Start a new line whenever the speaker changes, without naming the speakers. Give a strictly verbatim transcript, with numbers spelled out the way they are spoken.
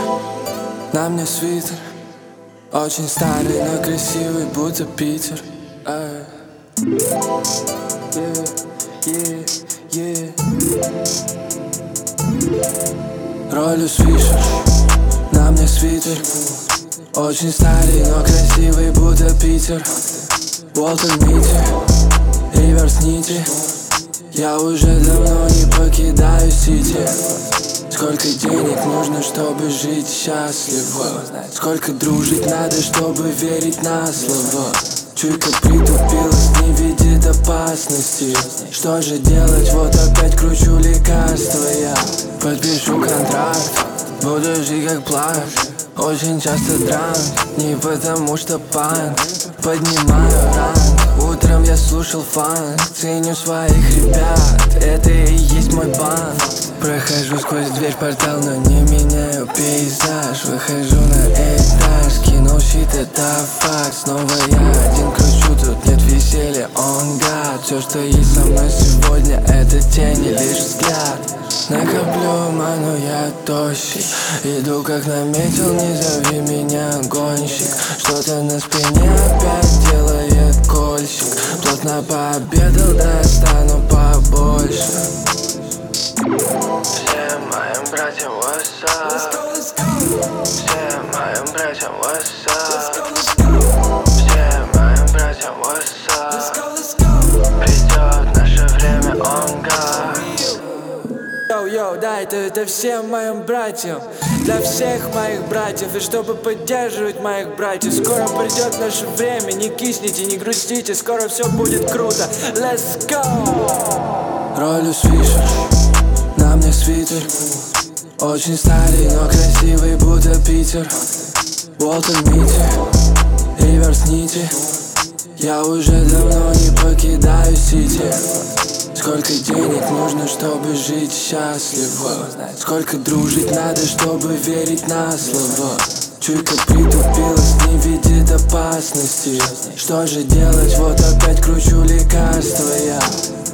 На мне свитер, очень старый, но красивый, будто Питер. Эй. Yeah, yeah, yeah. Роллю свишер, на мне свитер, очень старый, но красивый, будто Питер. Уолтер Митти, реверс нити. Я уже давно не покидаю Сити. Сколько денег нужно, чтобы жить счастливо? Сколько дружить надо, чтобы верить на слово? Чуйка притупилась, не видит опасности. Что же делать, вот опять кручу лекарства я. Подпишу контракт, буду жить как плащ. Очень часто дранк, не потому что панк. Поднимаю ранг, утром я слушал фанк. Ценю своих ребят, это и есть мой банк. Прохожу сквозь дверь портал, но не меняю пейзаж. Выхожу на этаж, кинул щит, это факт. Снова я один кручу, тут нет веселья, он гад. Все, что есть со мной сегодня, это тени, лишь взгляд. Накоплю ману, я тощий. Иду как наметил, не зови меня гонщик. Что-то на спине опять делает кольщик. Плотно пообедал, достану побольше. Всем моим братьям what's up? Всем моим братьям what's up? Всем моим братьям what's up? Придет наше время, он гад. Йоу-йоу, да, это, это всем моим братьям, для всех моих братьев. И чтобы поддерживать моих братьев, скоро придет наше время. Не кисните, не грустите, скоро все будет круто. Let's go! Роллю свишер, на мне свитер, очень старый, но красивый, будто Питер. Уолтер Митти, реверс нити. Я уже давно не покидаю Сити. Сколько денег нужно, чтобы жить счастливо? Сколько дружить надо, чтобы верить на слово? Чуйка притупилась, не видит опасности. Что же делать, вот опять кручу лекарства я.